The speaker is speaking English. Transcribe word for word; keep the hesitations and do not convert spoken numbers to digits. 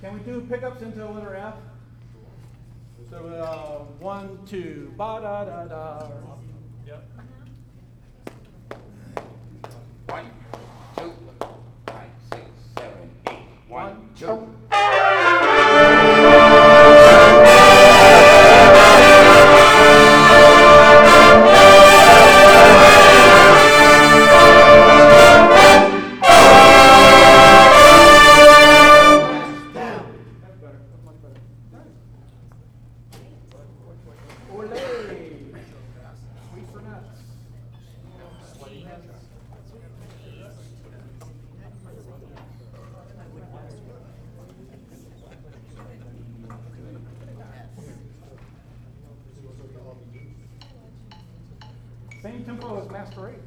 Can we do pickups into letter F? So uh, one, two, ba da da da. Yep. One, two, five, six, seven, eight. One, two. two. Same tempo as Master eight.